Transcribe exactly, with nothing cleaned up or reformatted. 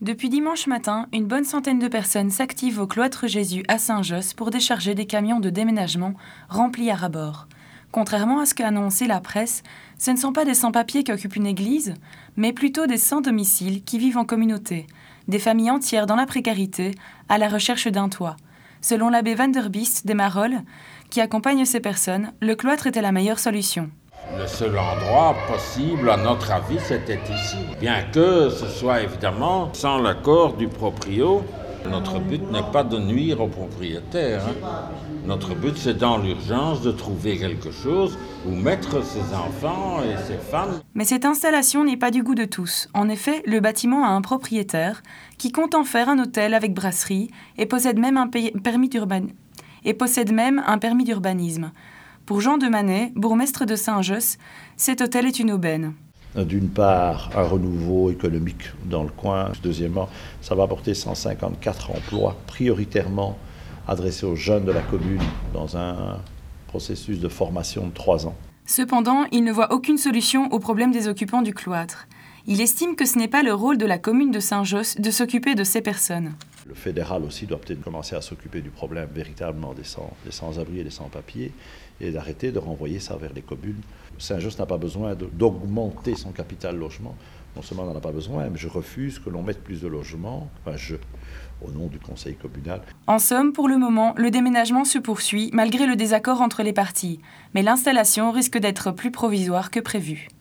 Depuis dimanche matin, une bonne centaine de personnes s'activent au cloître Jésus à Saint-Josse pour décharger des camions de déménagement remplis à ras-bord. Contrairement à ce qu'a annoncé la presse, ce ne sont pas des sans-papiers qui occupent une église, mais plutôt des sans-domicile qui vivent en communauté, des familles entières dans la précarité, à la recherche d'un toit. Selon l'abbé Van der Biest des Marolles, qui accompagne ces personnes, le cloître était la meilleure solution. Le seul endroit possible, à notre avis, c'était ici. Bien que ce soit évidemment sans l'accord du proprio. Notre but n'est pas de nuire aux propriétaires. Hein. Notre but, c'est dans l'urgence de trouver quelque chose où mettre ses enfants et ses femmes. Mais cette installation n'est pas du goût de tous. En effet, le bâtiment a un propriétaire qui compte en faire un hôtel avec brasserie et possède même un permis d'urban... et possède même un permis d'urbanisme. Pour Jean Demanet, bourgmestre de Saint-Josse, cet hôtel est une aubaine. D'une part, un renouveau économique dans le coin. Deuxièmement, ça va apporter cent cinquante-quatre emplois, prioritairement adressés aux jeunes de la commune dans un processus de formation de trois ans. Cependant, il ne voit aucune solution au problème des occupants du cloître. Il estime que ce n'est pas le rôle de la commune de Saint-Josse de s'occuper de ces personnes. Le fédéral aussi doit peut-être commencer à s'occuper du problème véritablement des, sans, des sans-abri et des sans-papiers et d'arrêter de renvoyer ça vers les communes. Saint-Josse n'a pas besoin de, d'augmenter son capital logement. Non seulement on n'en a pas besoin, mais je refuse que l'on mette plus de logements, enfin je, au nom du conseil communal. En somme, pour le moment, le déménagement se poursuit malgré le désaccord entre les parties. Mais l'installation risque d'être plus provisoire que prévu.